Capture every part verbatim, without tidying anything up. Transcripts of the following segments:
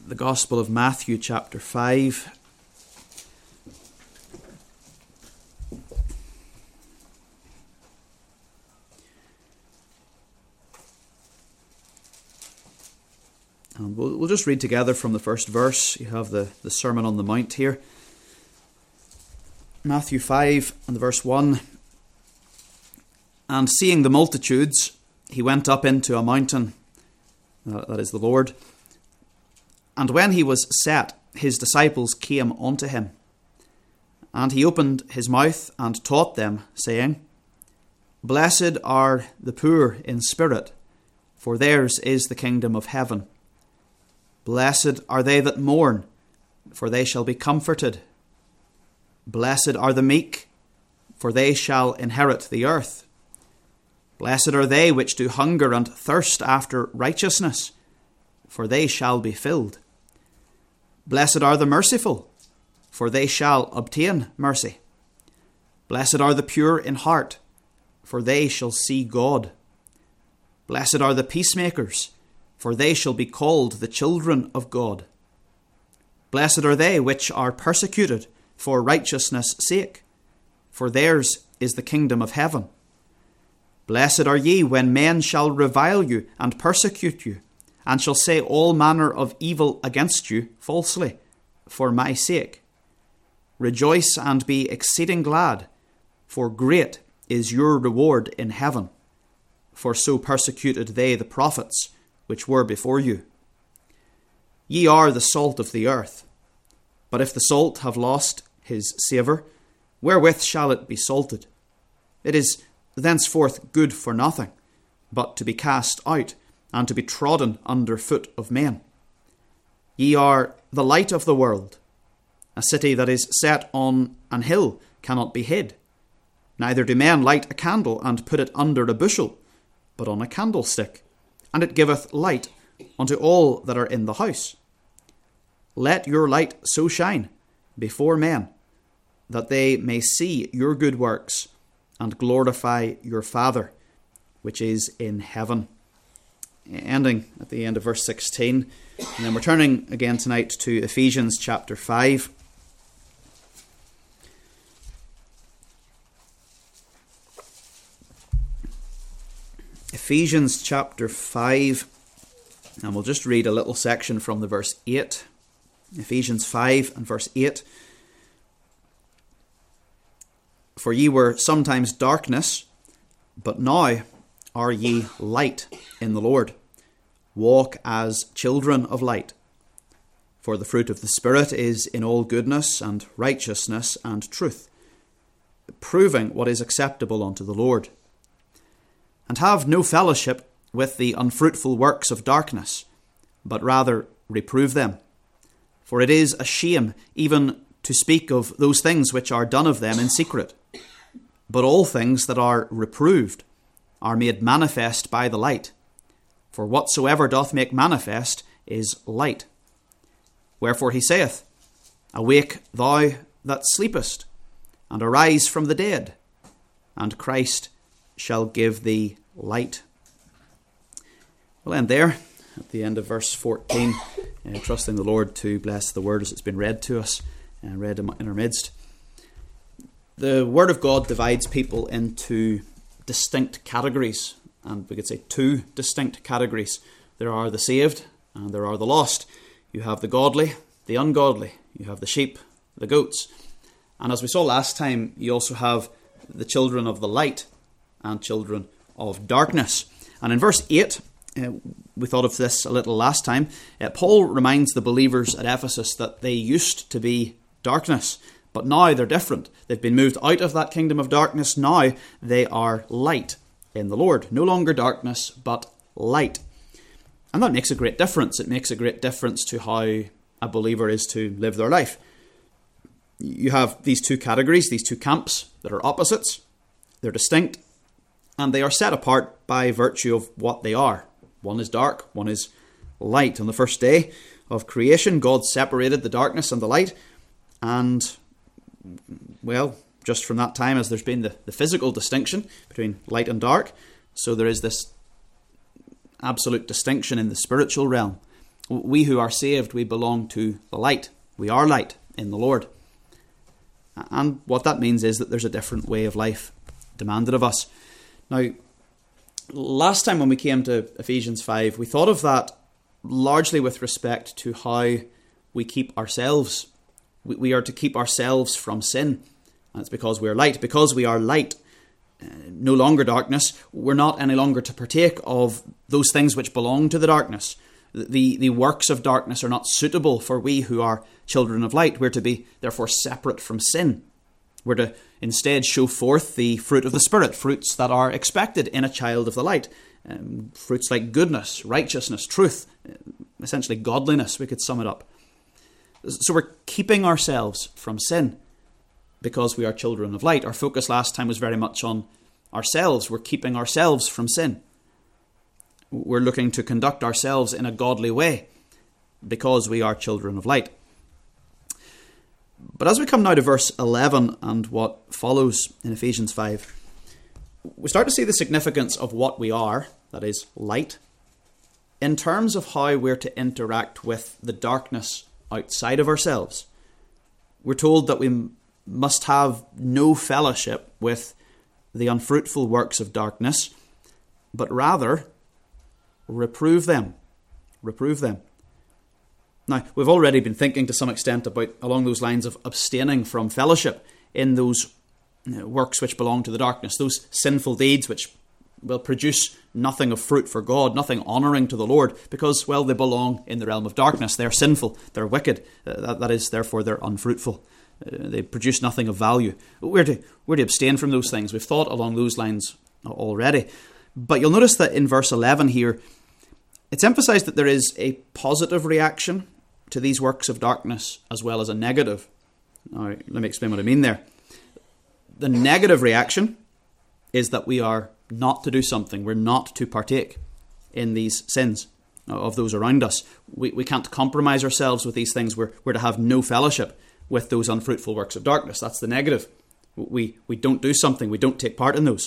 the Gospel of Matthew, chapter five. And we'll, we'll just read together from the first verse. You have the, the Sermon on the Mount here. Matthew five and verse one. And seeing the multitudes, he went up into a mountain, that is the Lord. And when he was set, his disciples came unto him. And he opened his mouth and taught them, saying, Blessed are the poor in spirit, for theirs is the kingdom of heaven. Blessed are they that mourn, for they shall be comforted. Blessed are the meek, for they shall inherit the earth. Blessed are they which do hunger and thirst after righteousness, for they shall be filled. Blessed are the merciful, for they shall obtain mercy. Blessed are the pure in heart, for they shall see God. Blessed are the peacemakers, for they shall be called the children of God. Blessed are they which are persecuted for righteousness' sake, for theirs is the kingdom of heaven. Blessed are ye when men shall revile you and persecute you, and shall say all manner of evil against you falsely, for my sake. Rejoice and be exceeding glad, for great is your reward in heaven. For so persecuted they the prophets which were before you. Ye are the salt of the earth. But if the salt have lost his savour, wherewith shall it be salted? It is thenceforth good for nothing, but to be cast out, and to be trodden under foot of men. Ye are the light of the world. A city that is set on an hill cannot be hid. Neither do men light a candle and put it under a bushel, but on a candlestick, and it giveth light unto all that are in the house. Let your light so shine before men, that they may see your good works, and glorify your Father, which is in heaven. Ending at the end of verse sixteen. And then we're turning again tonight to Ephesians chapter five. Ephesians chapter five, and we'll just read a little section from the verse eight. Ephesians five and verse eight. For ye were sometimes darkness, but now are ye light in the Lord. Walk as children of light. For the fruit of the Spirit is in all goodness and righteousness and truth, proving what is acceptable unto the Lord. And have no fellowship with the unfruitful works of darkness, but rather reprove them. For it is a shame even to speak of those things which are done of them in secret. But all things that are reproved are made manifest by the light. For whatsoever doth make manifest is light. Wherefore he saith, Awake thou that sleepest, and arise from the dead, and Christ shall give thee light. We'll end there at the end of verse fourteen, uh, trusting the Lord to bless the word as it's been read to us and read in our midst. The Word of God divides people into distinct categories, and we could say two distinct categories. There are the saved and there are the lost. You have the godly, the ungodly. You have the sheep, the goats. And as we saw last time, you also have the children of the light and children of darkness. And in verse eight, uh, we thought of this a little last time, uh, Paul reminds the believers at Ephesus that they used to be darkness, but now they're different. They've been moved out of that kingdom of darkness. Now they are light in the Lord. No longer darkness, but light. And that makes a great difference. It makes a great difference to how a believer is to live their life. You have these two categories, these two camps that are opposites. They're distinct, and they are set apart by virtue of what they are. One is dark, one is light. On the first day of creation, God separated the darkness and the light, and well, just from that time, as there's been the, the physical distinction between light and dark, so there is this absolute distinction in the spiritual realm. We who are saved, we belong to the light. We are light in the Lord. And what that means is that there's a different way of life demanded of us. Now, last time when we came to Ephesians five, we thought of that largely with respect to how we keep ourselves. We, we are to keep ourselves from sin. And it's because we are light. Because we are light, uh, no longer darkness, we're not any longer to partake of those things which belong to the darkness. The, the works of darkness are not suitable for we who are children of light. We're to be, therefore, separate from sin. We're to instead show forth the fruit of the Spirit, fruits that are expected in a child of the light. Um, fruits like goodness, righteousness, truth, essentially godliness, we could sum it up. So we're keeping ourselves from sin because we are children of light. Our focus last time was very much on ourselves. We're keeping ourselves from sin. We're looking to conduct ourselves in a godly way because we are children of light. But as we come now to verse eleven and what follows in Ephesians five, we start to see the significance of what we are, that is, light, in terms of how we're to interact with the darkness outside of ourselves. We're told that we must have no fellowship with the unfruitful works of darkness, but rather reprove them. Reprove them. Now, we've already been thinking to some extent about, along those lines of abstaining from fellowship in those you know, works which belong to the darkness, those sinful deeds which will produce nothing of fruit for God, nothing honouring to the Lord, because, well, they belong in the realm of darkness. They're sinful, they're wicked, uh, that, that is, therefore, they're unfruitful. Uh, they produce nothing of value. We're to, we're to abstain from those things. We've thought along those lines already. But you'll notice that in verse eleven here, it's emphasised that there is a positive reaction to these works of darkness as well as a negative. Now, let me explain what I mean there. The negative reaction is that we are not to do something. We're not to partake in these sins of those around us. We, we can't compromise ourselves with these things. We're, we're to have no fellowship with those unfruitful works of darkness. That's the negative. We, we don't do something. We don't take part in those.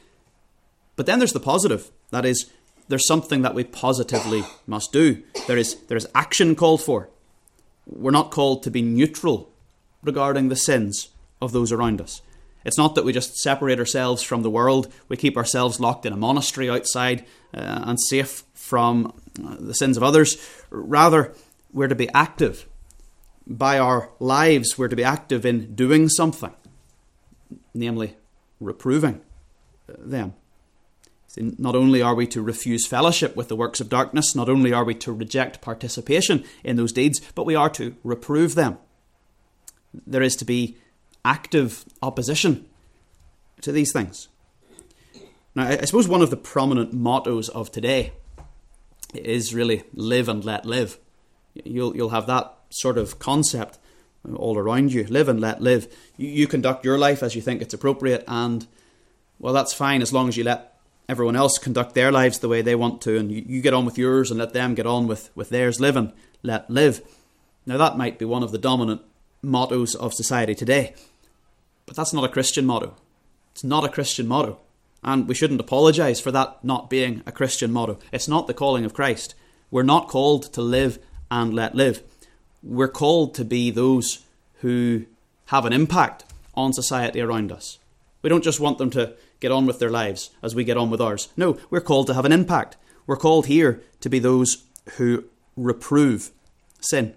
But then there's the positive. That is, there's something that we positively must do. There is, there is action called for. We're not called to be neutral regarding the sins of those around us. It's not that we just separate ourselves from the world. We keep ourselves locked in a monastery outside uh, and safe from uh, the sins of others. Rather, we're to be active. By our lives, we're to be active in doing something, namely reproving them. Not only are we to refuse fellowship with the works of darkness, not only are we to reject participation in those deeds, but we are to reprove them. There is to be active opposition to these things. Now, I suppose one of the prominent mottos of today is really live and let live. You'll, you'll have that sort of concept all around you. Live and let live. You, you conduct your life as you think it's appropriate, and, well, that's fine as long as you let everyone else conduct their lives the way they want to, and you, you get on with yours and let them get on with, with theirs. Live and let live. Now, that might be one of the dominant mottos of society today, but that's not a Christian motto. It's not a Christian motto, and we shouldn't apologise for that not being a Christian motto. It's not the calling of Christ. We're not called to live and let live. We're called to be those who have an impact on society around us. We don't just want them to get on with their lives as we get on with ours. No, we're called to have an impact. We're called here to be those who reprove sin.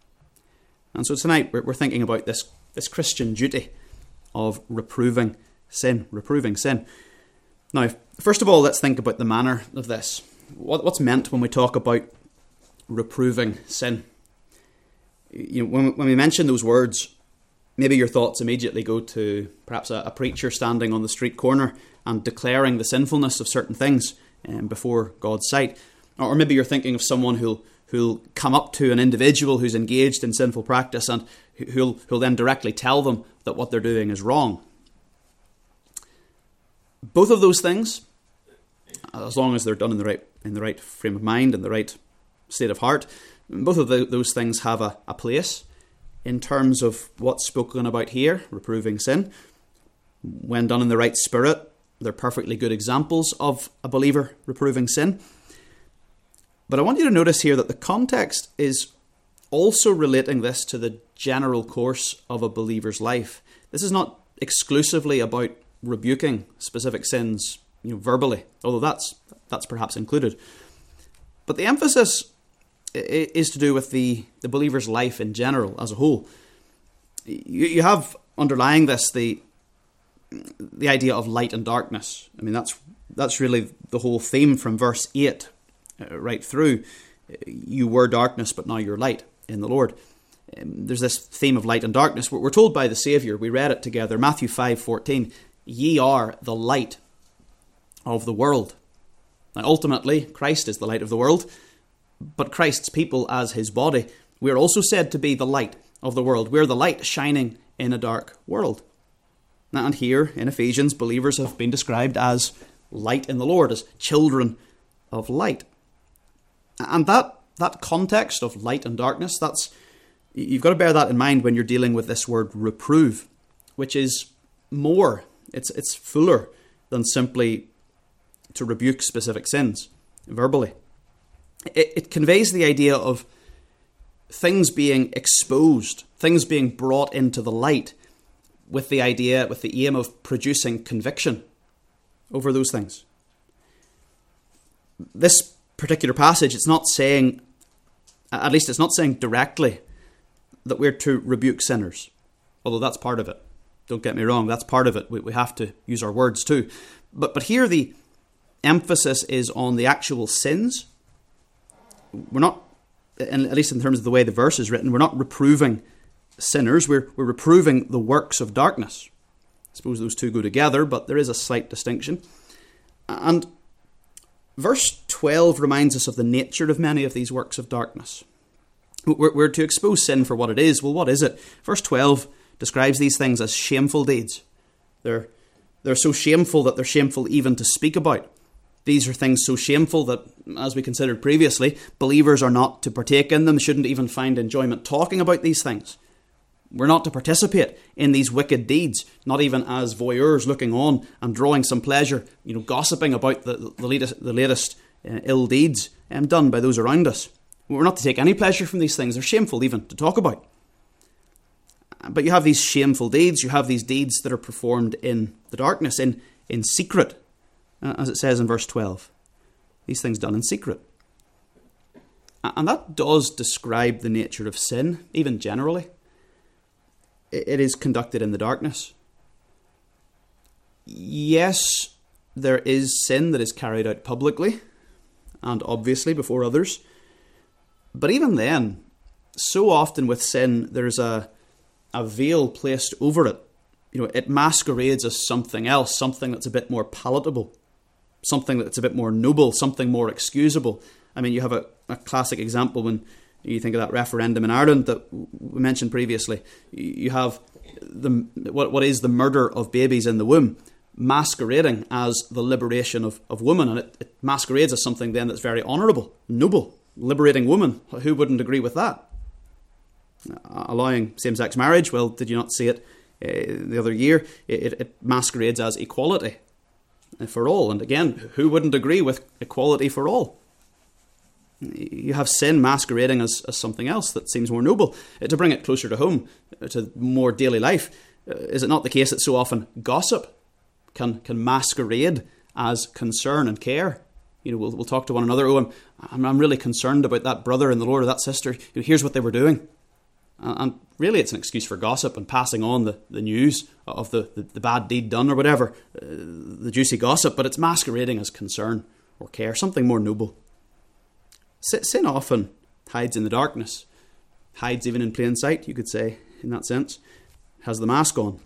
And so tonight we're, we're thinking about this, this Christian duty of reproving sin, reproving sin. Now, first of all, let's think about the manner of this. What, what's meant when we talk about reproving sin? You know, when, when we mention those words, maybe your thoughts immediately go to perhaps a, a preacher standing on the street corner and declaring the sinfulness of certain things um, before God's sight. Or maybe you're thinking of someone who'll, who'll come up to an individual who's engaged in sinful practice and who'll, who'll then directly tell them that what they're doing is wrong. Both of those things, as long as they're done in the right in the right frame of mind and the right state of heart, both of the, those things have a, a place in terms of what's spoken about here, reproving sin. When done in the right spirit, they're perfectly good examples of a believer reproving sin. But I want you to notice here that the context is also relating this to the general course of a believer's life. This is not exclusively about rebuking specific sins, you know, verbally, although that's that's perhaps included. But the emphasis is to do with the, the believer's life in general, as a whole. You, you have underlying this the the idea of light and darkness. I mean, that's that's really the whole theme from verse eight uh, right through. You were darkness, but now you're light in the Lord. Um, there's this theme of light and darkness. We're, we're told by the Saviour, we read it together, Matthew five fourteen, ye are the light of the world. Now, ultimately, Christ is the light of the world, but Christ's people as his body, we're also said to be the light of the world. We're the light shining in a dark world. And here in Ephesians, believers have been described as light in the Lord, as children of light. And that that context of light and darkness, that's you've got to bear that in mind when you're dealing with this word reprove, which is more, it's it's fuller than simply to rebuke specific sins verbally. It, it conveys the idea of things being exposed, things being brought into the light, with the idea, with the aim of producing conviction over those things. This particular passage, it's not saying, at least it's not saying directly, that we're to rebuke sinners, although that's part of it. Don't get me wrong, that's part of it. We, we have to use our words too. But, but here the emphasis is on the actual sins. We're not, at least in terms of the way the verse is written, we're not reproving sinners, we're, we're reproving the works of darkness. I suppose those two go together, but there is a slight distinction. And verse twelve reminds us of the nature of many of these works of darkness. We're, we're to expose sin for what it is. Well, what is it? Verse twelve describes these things as shameful deeds. They're, they're so shameful that they're shameful even to speak about. These are things so shameful that, as we considered previously, believers are not to partake in them, shouldn't even find enjoyment talking about these things. We're not to participate in these wicked deeds, not even as voyeurs looking on and drawing some pleasure, you know, gossiping about the, the latest, the latest uh, ill deeds um, done by those around us. We're not to take any pleasure from these things. They're shameful even to talk about. But you have these shameful deeds, you have these deeds that are performed in the darkness, in, in secret, uh, as it says in verse twelve. These things done in secret. And that does describe the nature of sin, even generally. It is conducted in the darkness. Yes, there is sin that is carried out publicly and obviously before others. But even then, so often with sin, there's a, a veil placed over it. You know, it masquerades as something else, something that's a bit more palatable, something that's a bit more noble, something more excusable. I mean, you have a, a classic example when you think of that referendum in Ireland that we mentioned previously. You have the what what is the murder of babies in the womb masquerading as the liberation of, of women, and it, it masquerades as something then that's very honourable, noble, liberating women. Who wouldn't agree with that? Allowing same-sex marriage, well, did you not see it uh, the other year? It, it masquerades as equality for all, and again, who wouldn't agree with equality for all? You have sin masquerading as, as something else that seems more noble. To bring it closer to home, to more daily life, is it not the case that so often gossip can can masquerade as concern and care? You know, we'll, we'll talk to one another. Oh, I'm, I'm really concerned about that brother in the Lord or that sister. You know, here's what they were doing. And, and really it's an excuse for gossip and passing on the, the news of the, the, the bad deed done or whatever, uh, the juicy gossip, but it's masquerading as concern or care, something more noble. Sin often hides in the darkness, hides even in plain sight, you could say, in that sense, has the mask on.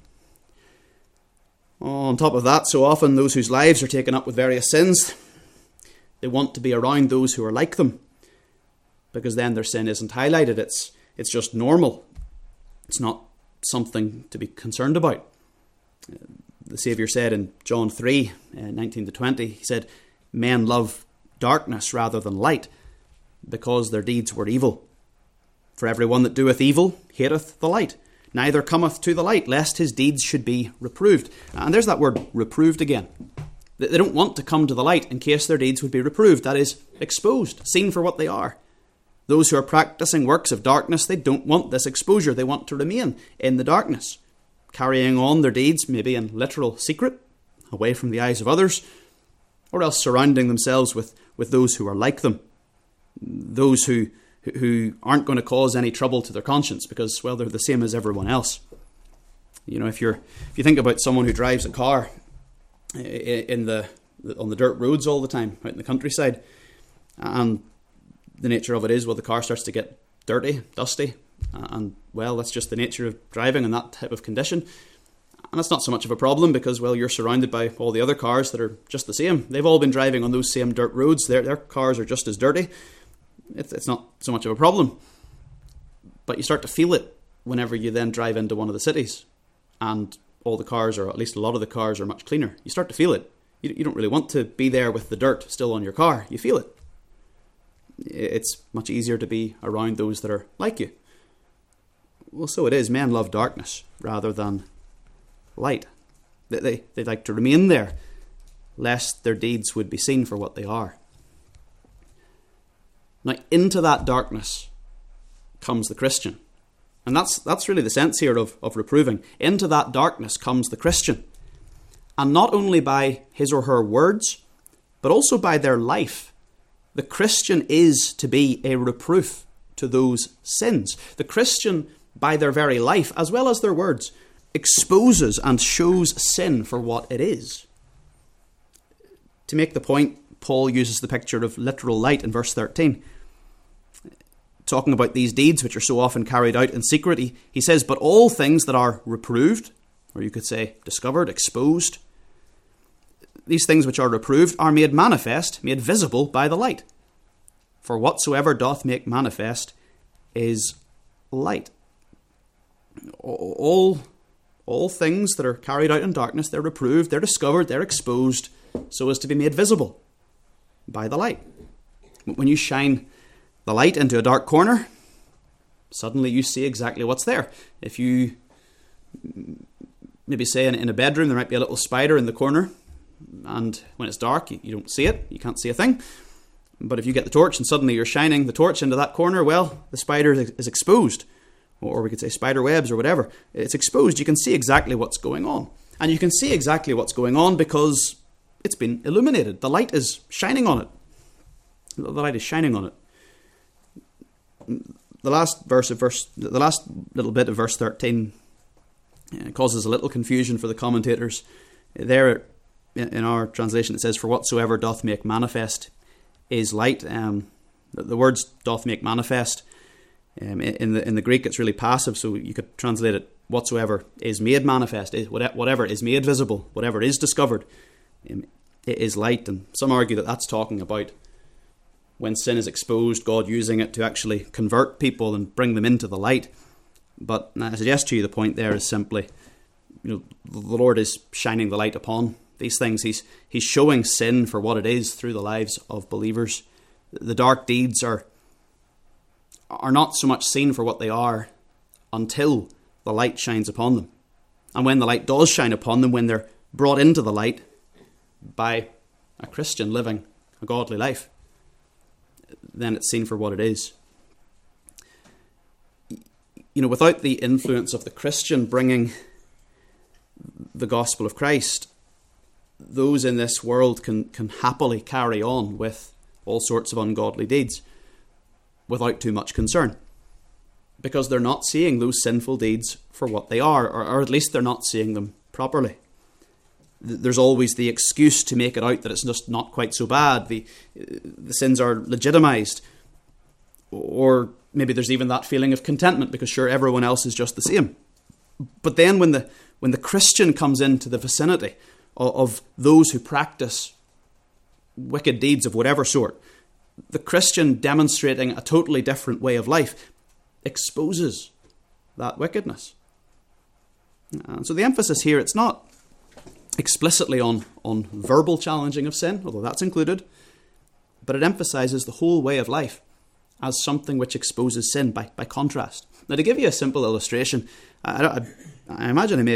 On top of that, so often those whose lives are taken up with various sins, they want to be around those who are like them, because then their sin isn't highlighted. It's it's just normal. It's not something to be concerned about. The Saviour said in John three, nineteen to twenty, he said, men love darkness rather than light, because their deeds were evil. For everyone that doeth evil hateth the light, neither cometh to the light, lest his deeds should be reproved. And there's that word reproved again. They don't want to come to the light in case their deeds would be reproved, that is, exposed, seen for what they are. Those who are practicing works of darkness, they don't want this exposure. They want to remain in the darkness, carrying on their deeds, maybe in literal secret, away from the eyes of others, or else surrounding themselves with, with those who are like them, those who who aren't going to cause any trouble to their conscience because, well, they're the same as everyone else. You know, if you're if you think about someone who drives a car in the on the dirt roads all the time, out in the countryside, and the nature of it is, well, the car starts to get dirty, dusty, and, well, that's just the nature of driving in that type of condition. And it's not so much of a problem because, well, you're surrounded by all the other cars that are just the same. They've all been driving on those same dirt roads. Their, their cars are just as dirty. It's, it's not so much of a problem. But you start to feel it whenever you then drive into one of the cities and all the cars, or at least a lot of the cars, are much cleaner. You start to feel it. You, you don't really want to be there with the dirt still on your car. You feel it. It's much easier to be around those that are like you. Well, so it is. Men love darkness rather than light. They, they, they like to remain there, lest their deeds would be seen for what they are. Now, into that darkness comes the Christian. And that's that's really the sense here of, of reproving. Into that darkness comes the Christian. And not only by his or her words, but also by their life. The Christian is to be a reproof to those sins. The Christian, by their very life, as well as their words, exposes and shows sin for what it is. To make the point, Paul uses the picture of literal light in verse thirteen. Talking about these deeds which are so often carried out in secret, he, he says, but all things that are reproved, or you could say discovered, exposed, these things which are reproved are made manifest, made visible by the light. For whatsoever doth make manifest is light. All, all things that are carried out in darkness, they're reproved, they're discovered, they're exposed, so as to be made visible by the light. When you shine the light into a dark corner, suddenly you see exactly what's there. If you maybe say in, in a bedroom, there might be a little spider in the corner, and when it's dark, you, you don't see it, you can't see a thing. But if you get the torch and suddenly you're shining the torch into that corner, well, the spider is, is exposed. Or we could say spider webs or whatever. It's exposed. You can see exactly what's going on. And you can see exactly what's going on because it's been illuminated. The light is shining on it. The light is shining on it. The last verse of verse, the last little bit of verse thirteen uh, causes a little confusion for the commentators. There, in our translation, it says, "For whatsoever doth make manifest is light." Um, the, the words "doth make manifest" um, in the in the Greek, it's really passive, so you could translate it: "Whatsoever is made manifest, is whatever is made visible, whatever is discovered, um, it is light." And some argue that that's talking about when sin is exposed, God using it to actually convert people and bring them into the light. But I suggest to you the point there is simply, you know, the Lord is shining the light upon these things. He's He's showing sin for what it is through the lives of believers. The dark deeds are are not so much seen for what they are until the light shines upon them. And when the light does shine upon them, when they're brought into the light by a Christian living a godly life, then it's seen for what it is. You know, without the influence of the Christian bringing the gospel of Christ, those in this world can, can happily carry on with all sorts of ungodly deeds without too much concern, because they're not seeing those sinful deeds for what they are, or, or at least they're not seeing them properly. There's always the excuse to make it out that it's just not quite so bad. The, the sins are legitimized. Or maybe there's even that feeling of contentment because sure, everyone else is just the same. But then when the when the Christian comes into the vicinity of, of those who practice wicked deeds of whatever sort, the Christian demonstrating a totally different way of life exposes that wickedness. And so the emphasis here, it's not explicitly on, on verbal challenging of sin, although that's included, but it emphasizes the whole way of life as something which exposes sin by, by contrast. Now, to give you a simple illustration, I, I, I imagine I may have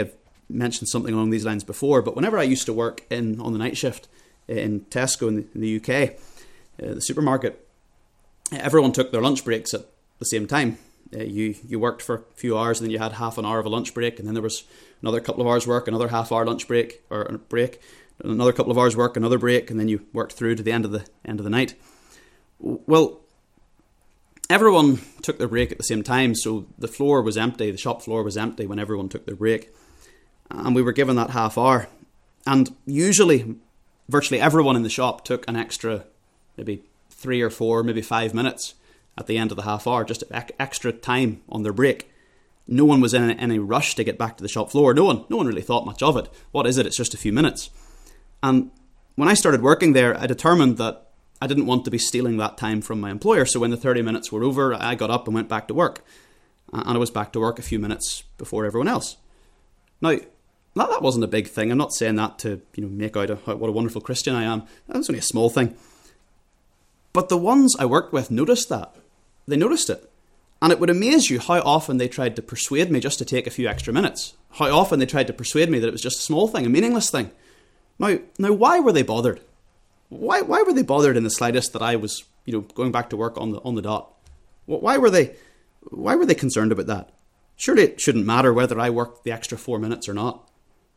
mentioned something along these lines before, but whenever I used to work in on the night shift in Tesco in the, in the U K, uh, the supermarket, everyone took their lunch breaks at the same time. Uh, you you worked for a few hours, and then you had half an hour of a lunch break, and then there was another couple of hours work, another half hour lunch break or break, another couple of hours work, another break, and then you worked through to the end of the end of the night. Well, everyone took their break at the same time, so the floor was empty, the shop floor was empty when everyone took their break. And we were given that half hour. And usually, virtually everyone in the shop took an extra, maybe three or four, maybe five minutes at the end of the half hour, just extra time on their break. No one was in any rush to get back to the shop floor. No one, no one really thought much of it. What is it? It's just a few minutes. And when I started working there, I determined that I didn't want to be stealing that time from my employer. So when the thirty minutes were over, I got up and went back to work. And I was back to work a few minutes before everyone else. Now, that wasn't a big thing. I'm not saying that to, you know, make out a, what a wonderful Christian I am. That's only a small thing. But the ones I worked with noticed that. They noticed it. And it would amaze you how often they tried to persuade me just to take a few extra minutes. How often they tried to persuade me that it was just a small thing, a meaningless thing. Now, now, why were they bothered? Why why were they bothered in the slightest that I was, you know, going back to work on the on the dot? Why were they why were they concerned about that? Surely it shouldn't matter whether I worked the extra four minutes or not.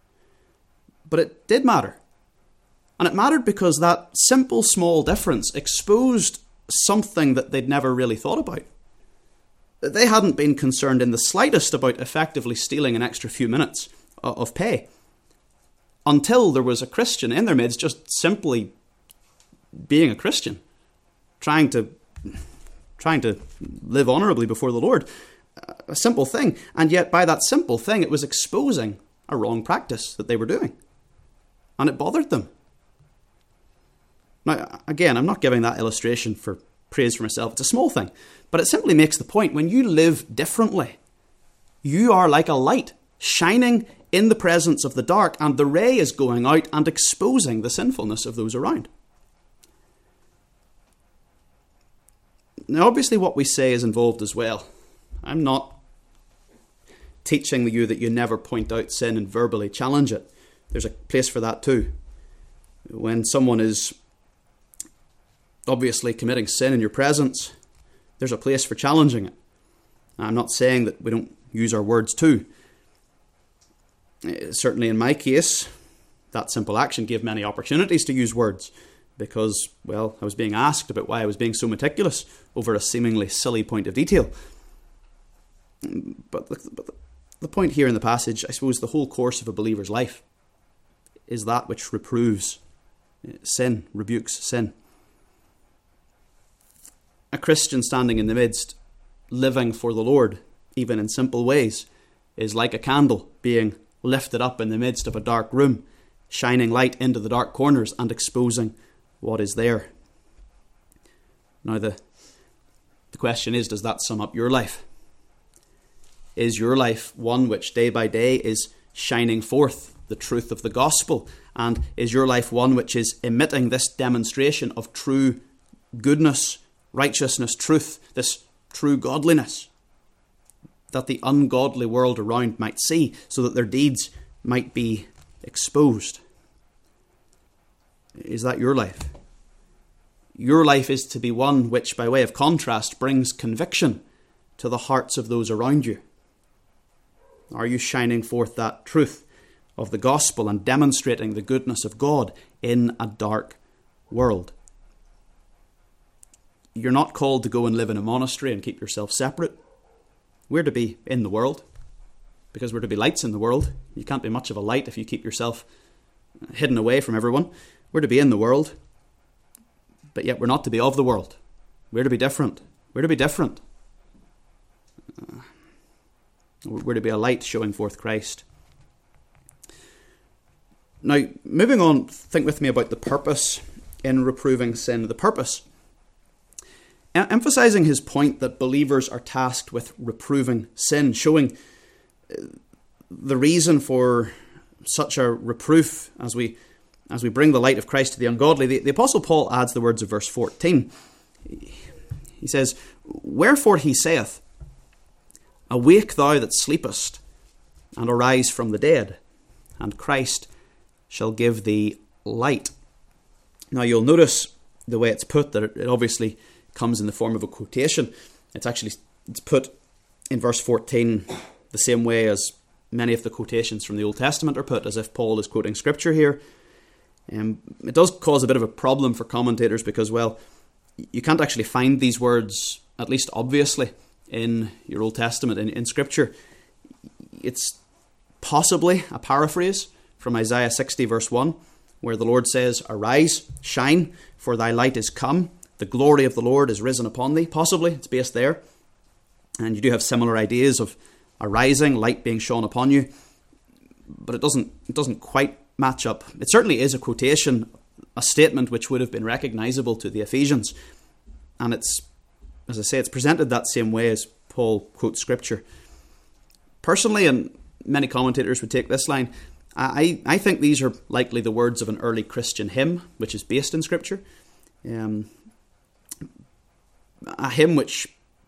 But it did matter. And it mattered because that simple small difference exposed something that they'd never really thought about. They hadn't been concerned in the slightest about effectively stealing an extra few minutes of pay until there was a Christian in their midst just simply being a Christian, trying to trying to live honourably before the Lord. A simple thing. And yet by that simple thing, it was exposing a wrong practice that they were doing. And it bothered them. Now, again, I'm not giving that illustration for praise for myself. It's a small thing. But it simply makes the point, when you live differently, you are like a light shining in the presence of the dark, and the ray is going out and exposing the sinfulness of those around. Now, obviously, what we say is involved as well. I'm not teaching you that you never point out sin and verbally challenge it. There's a place for that too. When someone is obviously committing sin in your presence, there's a place for challenging it. I'm not saying that we don't use our words too. Certainly in my case, that simple action gave many opportunities to use words because, well, I was being asked about why I was being so meticulous over a seemingly silly point of detail. But the, but the point here in the passage, I suppose the whole course of a believer's life is that which reproves sin, rebukes sin. A Christian standing in the midst, living for the Lord, even in simple ways, is like a candle being lifted up in the midst of a dark room, shining light into the dark corners and exposing what is there. Now the, the question is, does that sum up your life? Is your life one which day by day is shining forth the truth of the gospel? And is your life one which is emitting this demonstration of true goodness, righteousness, truth, this true godliness that the ungodly world around might see, so that their deeds might be exposed? Is that your life? Your life is to be one which, by way of contrast, brings conviction to the hearts of those around you. Are you shining forth that truth of the gospel and demonstrating the goodness of God in a dark world? You're not called to go and live in a monastery and keep yourself separate. We're to be in the world because we're to be lights in the world. You can't be much of a light if you keep yourself hidden away from everyone. We're to be in the world, but yet we're not to be of the world. We're to be different. We're to be different. Uh, we're to be a light showing forth Christ. Now, moving on, think with me about the purpose in reproving sin. The purpose. Emphasizing his point that believers are tasked with reproving sin, showing the reason for such a reproof as we as we bring the light of Christ to the ungodly. The, the Apostle Paul adds the words of verse fourteen. He says, "Wherefore he saith, Awake thou that sleepest, and arise from the dead, and Christ shall give thee light. Now you'll notice the way it's put, that it obviously comes in the form of a quotation. It's actually it's put in verse fourteen the same way as many of the quotations from the Old Testament are put, as if Paul is quoting scripture here. Um, it does cause a bit of a problem for commentators because, well, you can't actually find these words, at least obviously, in your Old Testament, in, in scripture. It's possibly a paraphrase from Isaiah sixty verse one, where the Lord says, "Arise, shine, for thy light is come. The glory of the Lord is risen upon thee." Possibly, it's based there. And you do have similar ideas of arising, light being shone upon you. But it doesn't, it doesn't quite match up. It certainly is a quotation, a statement which would have been recognizable to the Ephesians. And it's, as I say, it's presented that same way as Paul quotes scripture. Personally, and many commentators would take this line, I, I think these are likely the words of an early Christian hymn, which is based in scripture. Um, a hymn which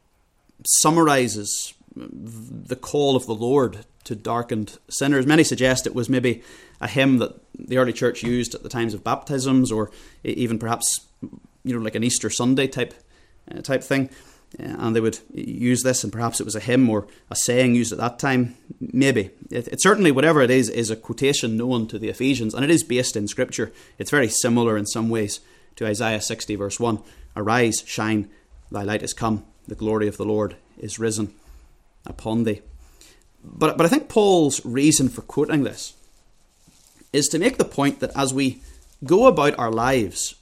summarizes the call of the Lord to darkened sinners. Many suggest it was maybe a hymn that the early church used at the times of baptisms, or even perhaps, you know, like an Easter Sunday type uh, type thing. Uh, and they would use this, and perhaps it was a hymn or a saying used at that time. Maybe. It, it certainly, whatever it is, is a quotation known to the Ephesians, and it is based in Scripture. It's very similar in some ways to Isaiah sixty verse one. "Arise, shine, thy light is come, the glory of the Lord is risen upon thee." But, but I think Paul's reason for quoting this is to make the point that as we go about our lives,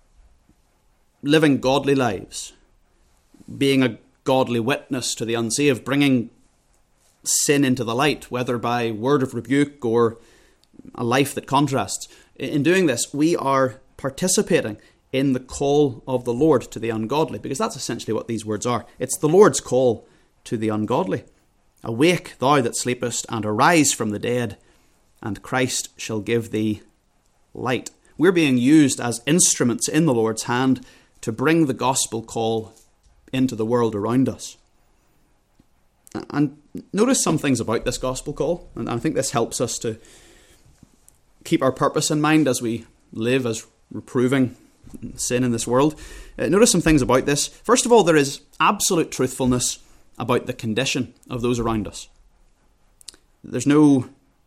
living godly lives, being a godly witness to the unsaved, bringing sin into the light, whether by word of rebuke or a life that contrasts, in doing this, we are participating in the call of the Lord to the ungodly, because that's essentially what these words are. It's the Lord's call to the ungodly. "Awake, thou that sleepest, and arise from the dead, and Christ shall give thee light." We're being used as instruments in the Lord's hand to bring the gospel call into the world around us. And notice some things about this gospel call, and I think this helps us to keep our purpose in mind as we live as reproving sin in this world. Uh, notice some things about this. First of all, there is absolute truthfulness about the condition of those around us. There's no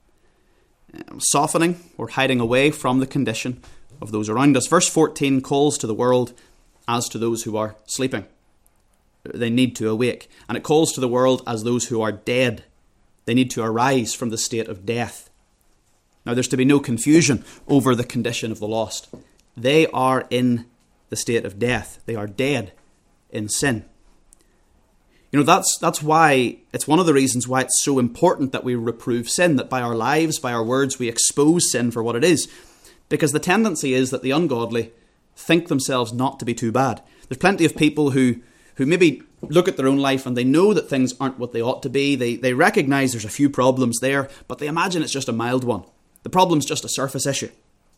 softening or hiding away from the condition of those around us. Verse fourteen calls to the world as to those who are sleeping. They need to awake. And it calls to the world as those who are dead. They need to arise from the state of death. Now, there's to be no confusion over the condition of the lost. They are in the state of death. They are dead in sin. You know, that's that's why, it's one of the reasons why it's so important that we reprove sin, that by our lives, by our words, we expose sin for what it is. Because the tendency is that the ungodly think themselves not to be too bad. There's plenty of people who, who maybe look at their own life and they know that things aren't what they ought to be. They, they recognise there's a few problems there, but they imagine it's just a mild one. The problem's just a surface issue.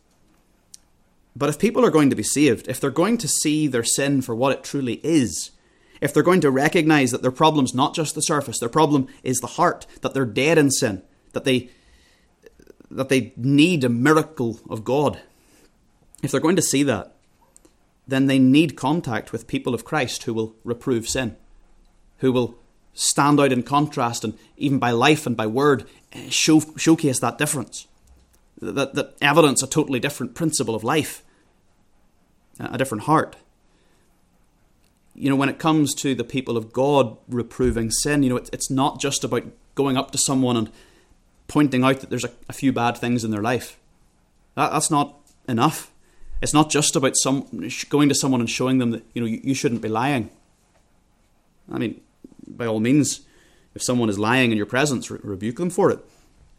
But if people are going to be saved, if they're going to see their sin for what it truly is, if they're going to recognise that their problem's not just the surface, their problem is the heart, that they're dead in sin, that they that they need a miracle of God, if they're going to see that, then they need contact with people of Christ who will reprove sin, who will stand out in contrast and even by life and by word show, showcase that difference, that, that evidence a totally different principle of life, a different heart. You know, when it comes to the people of God reproving sin, you know, it's, it's not just about going up to someone and pointing out that there's a, a few bad things in their life. That, that's not enough. It's not just about some going to someone and showing them that, you know, you, you shouldn't be lying. I mean, by all means, if someone is lying in your presence, re- rebuke them for it.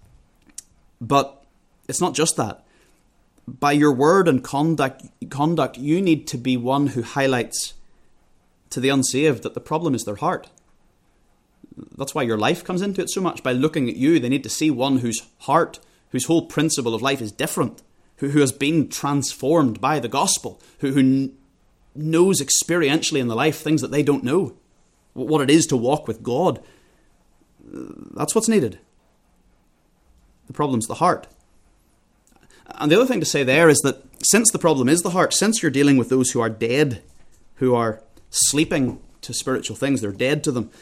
But it's not just that. By your word and conduct, conduct, you need to be one who highlights to the unsaved that the problem is their heart. That's why your life comes into it so much. By looking at you, they need to see one whose heart, whose whole principle of life is different, who, who has been transformed by the gospel, who, who kn- knows experientially in the life things that they don't know, what it is to walk with God. That's what's needed. The problem's the heart. And the other thing to say there is that since the problem is the heart, since you're dealing with those who are dead, who are sleeping to spiritual things, they're dead to them,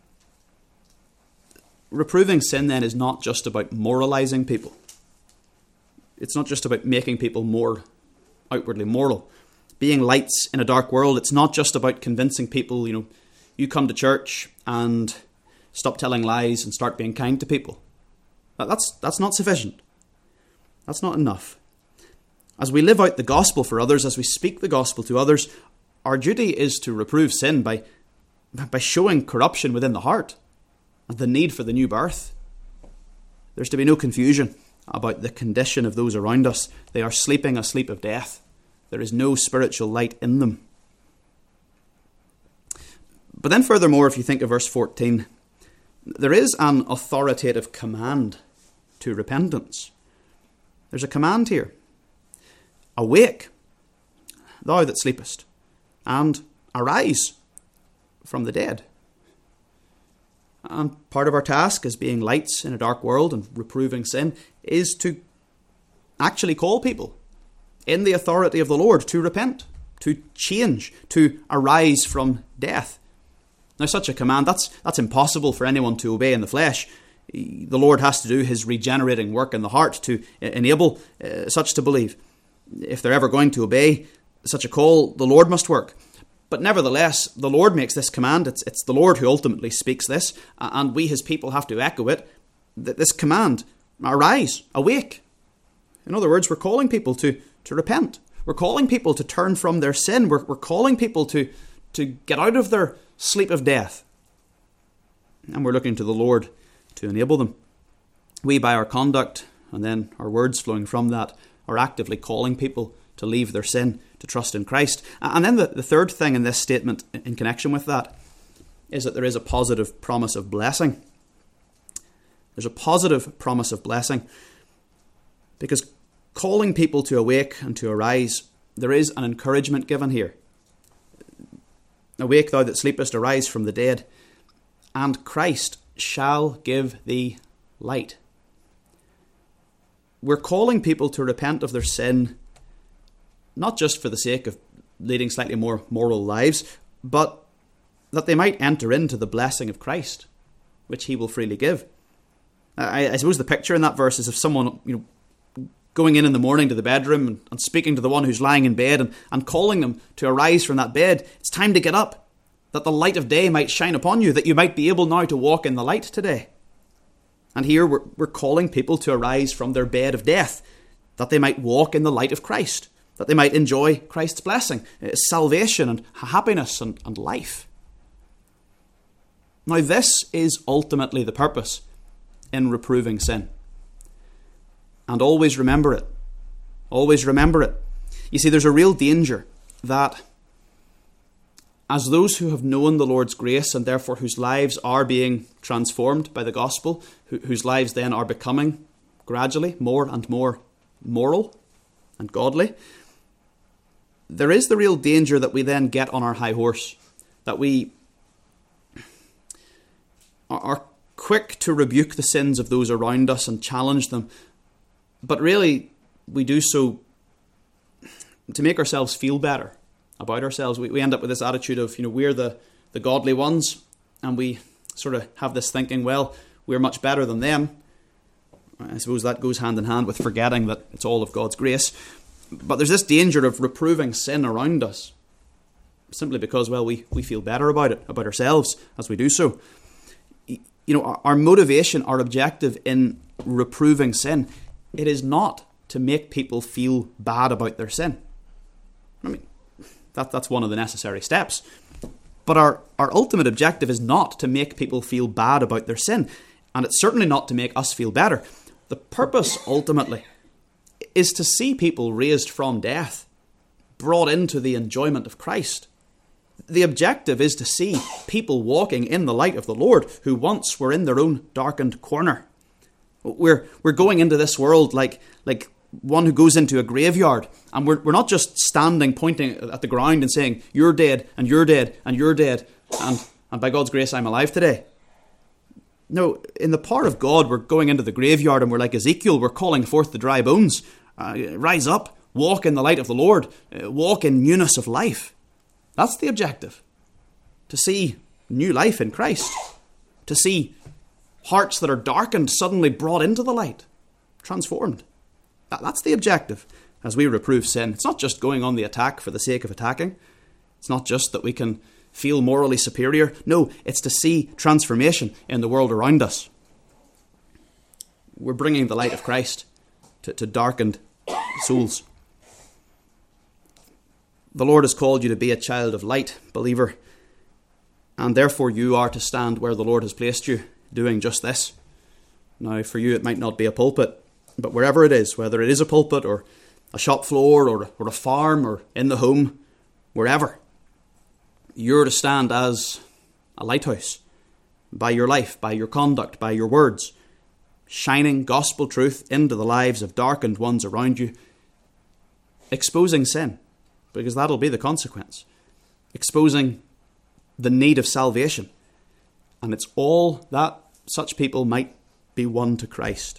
reproving sin then is not just about moralizing people. It's not just about making people more outwardly moral. Being lights in a dark world, it's not just about convincing people, you know, you come to church and stop telling lies and start being kind to people. That's, that's not sufficient. That's not enough. As we live out the gospel for others, as we speak the gospel to others, our duty is to reprove sin by, by showing corruption within the heart and the need for the new birth. There's to be no confusion about the condition of those around us. They are sleeping a sleep of death. There is no spiritual light in them. But then furthermore, if you think of verse fourteen, there is an authoritative command to repentance. There's a command here. Awake, thou that sleepest, and arise from the dead. And part of our task as being lights in a dark world and reproving sin is to actually call people in the authority of the Lord to repent, to change, to arise from death. Now, such a command, that's that's impossible for anyone to obey in the flesh. The Lord has to do his regenerating work in the heart to enable uh, such to believe. If they're ever going to obey such a call, the Lord must work. But nevertheless, the Lord makes this command. It's, it's the Lord who ultimately speaks this, and we, his people, have to echo it. This command, arise, awake. In other words, we're calling people to, to repent. We're calling people to turn from their sin. We're, we're calling people to, to get out of their sleep of death. And we're looking to the Lord to enable them. We, by our conduct, and then our words flowing from that, are actively calling people to leave their sin, to trust in Christ. And then the, the third thing in this statement in connection with that is that there is a positive promise of blessing. There's a positive promise of blessing. Because calling people to awake and to arise, there is an encouragement given here. Awake, thou that sleepest, arise from the dead, and Christ shall give thee light. We're calling people to repent of their sin, not just for the sake of leading slightly more moral lives, but that they might enter into the blessing of Christ, which he will freely give. I, I suppose the picture in that verse is of someone, you know, going in in the morning to the bedroom and, and speaking to the one who's lying in bed and, and calling them to arise from that bed. It's time to get up, that the light of day might shine upon you, that you might be able now to walk in the light today. And here we're, we're calling people to arise from their bed of death, that they might walk in the light of Christ, that they might enjoy Christ's blessing, salvation and happiness and, and life. Now this is ultimately the purpose in reproving sin. And always remember it. Always remember it. You see, there's a real danger that as those who have known the Lord's grace and therefore whose lives are being transformed by the gospel, who, whose lives then are becoming gradually more and more moral and godly, there is the real danger that we then get on our high horse, that we are quick to rebuke the sins of those around us and challenge them, but really we do so to make ourselves feel better about ourselves. We, we end up with this attitude of, you know, we're the, the godly ones, and we sort of have this thinking, well, we're much better than them. I suppose that goes hand in hand with forgetting that it's all of God's grace. But there's this danger of reproving sin around us simply because, well, we, we feel better about it, about ourselves as we do so. You know, our, our motivation, our objective in reproving sin, it is not to make people feel bad about their sin. I mean, that, that's one of the necessary steps. But our, our ultimate objective is not to make people feel bad about their sin. And it's certainly not to make us feel better. The purpose, ultimately, is to see people raised from death, brought into the enjoyment of Christ. The objective is to see people walking in the light of the Lord who once were in their own darkened corner. We're we're going into this world like like one who goes into a graveyard, and we're we're not just standing pointing at the ground and saying, you're dead, and you're dead, and you're dead, and, and by God's grace I'm alive today. No, in the power of God, we're going into the graveyard and we're like Ezekiel, we're calling forth the dry bones, Uh, rise up, walk in the light of the Lord, uh, walk in newness of life. That's the objective. To see new life in Christ. To see hearts that are darkened suddenly brought into the light. Transformed. That, that's the objective as we reprove sin. It's not just going on the attack for the sake of attacking. It's not just that we can feel morally superior. No, it's to see transformation in the world around us. We're bringing the light of Christ to, to darkened souls. The Lord has called you to be a child of light, believer, and therefore you are to stand where the Lord has placed you, doing just this. Now, for you it might not be a pulpit, but wherever it is, whether it is a pulpit or a shop floor or, or a farm or in the home, wherever, you're to stand as a lighthouse, by your life, by your conduct, by your words, shining gospel truth into the lives of darkened ones around you, exposing sin, because that'll be the consequence, exposing the need of salvation, and it's all that such people might be won to Christ.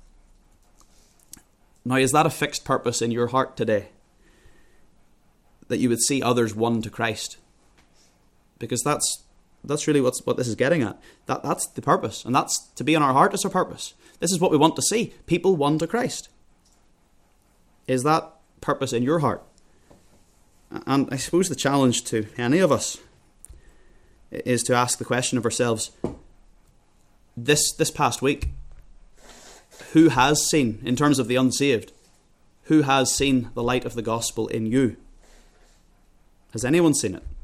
Now, is that a fixed purpose in your heart today? That you would see others won to Christ? Because that's that's really what's, what this is getting at. That That's the purpose, and that's to be in our heart as a purpose. This is what we want to see, people won to Christ. Is that purpose in your heart? And I suppose the challenge to any of us is to ask the question of ourselves, this this past week, who has seen, in terms of the unsaved, who has seen the light of the gospel in you? Has anyone seen it?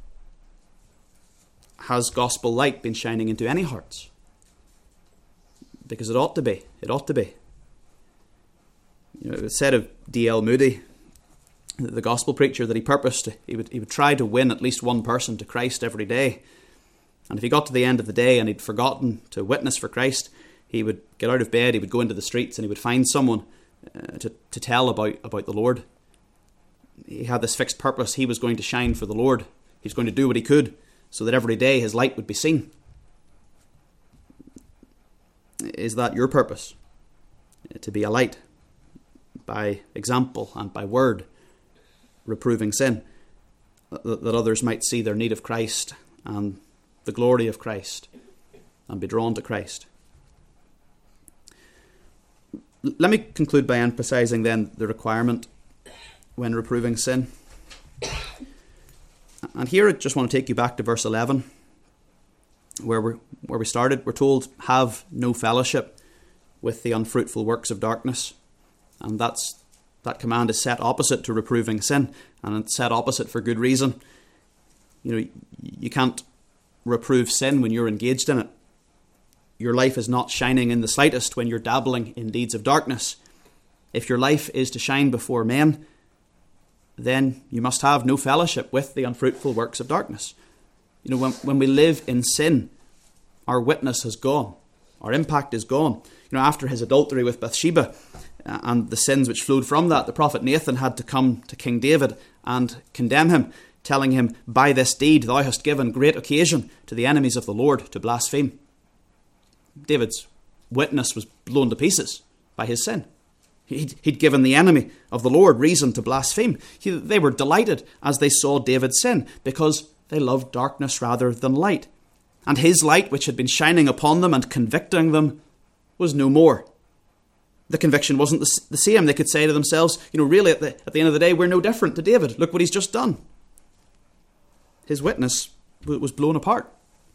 Has gospel light been shining into any hearts? Because it ought to be. It ought to be. You know, it was said of D L Moody, the gospel preacher, that he purposed, he would, he would try to win at least one person to Christ every day. And if he got to the end of the day and he'd forgotten to witness for Christ, he would get out of bed, he would go into the streets and he would find someone uh, to, to tell about, about the Lord. He had this fixed purpose. He was going to shine for the Lord. He was going to do what he could so that every day his light would be seen. Is that your purpose? To be a light by example and by word, reproving sin, that, that others might see their need of Christ and the glory of Christ and be drawn to Christ. Let me conclude by emphasizing then the requirement when reproving sin. And here I just want to take you back to verse eleven, where we where we started. We're told, have no fellowship with the unfruitful works of darkness. And that's that command is set opposite to reproving sin, and it's set opposite for good reason. You know, you can't reprove sin when you're engaged in it. Your life is not shining in the slightest when you're dabbling in deeds of darkness. If your life is to shine before men, then you must have no fellowship with the unfruitful works of darkness. You know, when, when we live in sin, our witness has gone. Our impact is gone. You know, after his adultery with Bathsheba uh, and the sins which flowed from that, the prophet Nathan had to come to King David and condemn him, telling him, by this deed thou hast given great occasion to the enemies of the Lord to blaspheme. David's witness was blown to pieces by his sin. He'd, he'd given the enemy of the Lord reason to blaspheme. He, they were delighted as they saw David's sin, because they loved darkness rather than light. And his light, which had been shining upon them and convicting them, was no more. The conviction wasn't the, the same. They could say to themselves, you know, really at the, at the end of the day, we're no different to David. Look what he's just done. His witness was blown apart.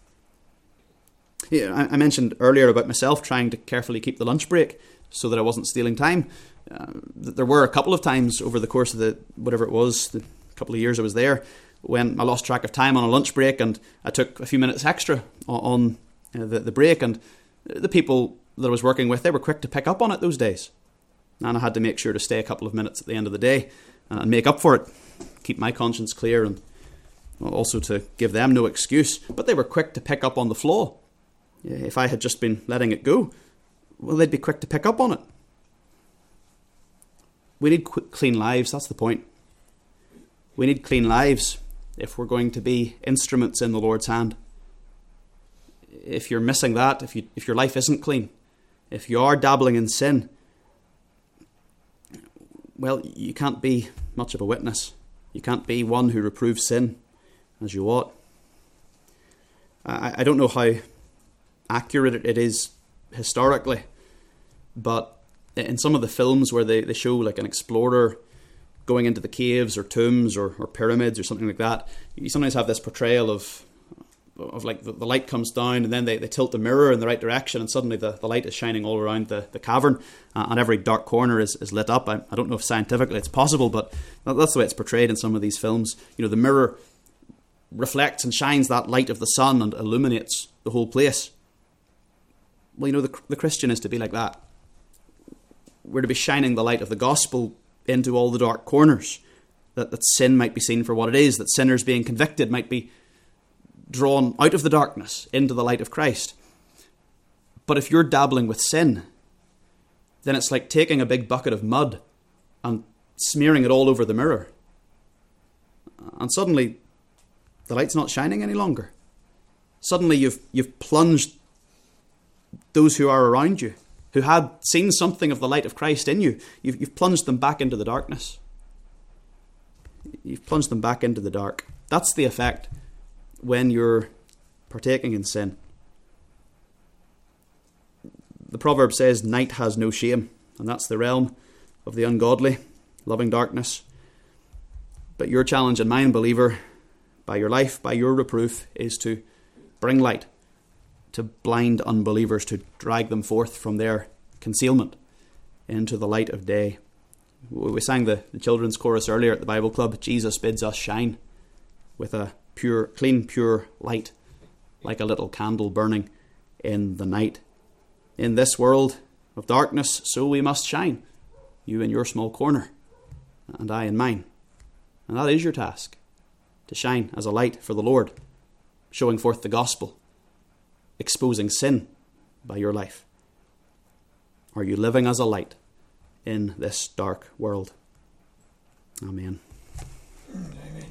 Yeah, I mentioned earlier about myself trying to carefully keep the lunch break so that I wasn't stealing time. Uh, there were a couple of times over the course of the, whatever it was, the couple of years I was there, when I lost track of time on a lunch break and I took a few minutes extra on, on uh, the, the break, and the people that I was working with, they were quick to pick up on it those days. And I had to make sure to stay a couple of minutes at the end of the day and make up for it, keep my conscience clear, and also to give them no excuse. But they were quick to pick up on the flaw. If I had just been letting it go, well, they'd be quick to pick up on it. We need qu- clean lives, that's the point. We need clean lives if we're going to be instruments in the Lord's hand. If you're missing that, if you if your life isn't clean, if you are dabbling in sin, well, you can't be much of a witness. You can't be one who reproves sin as you ought. I, I don't know how accurate it is historically, but in some of the films where they, they show like an explorer going into the caves or tombs or, or pyramids or something like that, you sometimes have this portrayal of of like the, the light comes down and then they, they tilt the mirror in the right direction and suddenly the, the light is shining all around the, the cavern uh, and every dark corner is, is lit up. I, I don't know if scientifically it's possible, but that's the way it's portrayed in some of these films. You know, the mirror reflects and shines that light of the sun and illuminates the whole place. Well, you know, the, the Christian is to be like that. We're to be shining the light of the gospel into all the dark corners, that, that sin might be seen for what it is, that sinners being convicted might be drawn out of the darkness into the light of Christ. But if you're dabbling with sin, then it's like taking a big bucket of mud and smearing it all over the mirror. And suddenly, the light's not shining any longer. Suddenly you've you've plunged those who are around you, who had seen something of the light of Christ in you, you've, you've plunged them back into the darkness. You've plunged them back into the dark. That's the effect when you're partaking in sin. The proverb says, night has no shame, and that's the realm of the ungodly, loving darkness. But your challenge and mine, believer, by your life, by your reproof, is to bring light to blind unbelievers, to drag them forth from their concealment into the light of day. We sang the, the children's chorus earlier at the Bible Club. Jesus bids us shine with a pure, clean, pure light, like a little candle burning in the night. In this world of darkness, so we must shine. You in your small corner, and I in mine. And that is your task, to shine as a light for the Lord, showing forth the gospel, exposing sin by your life. Are you living as a light in this dark world? Amen.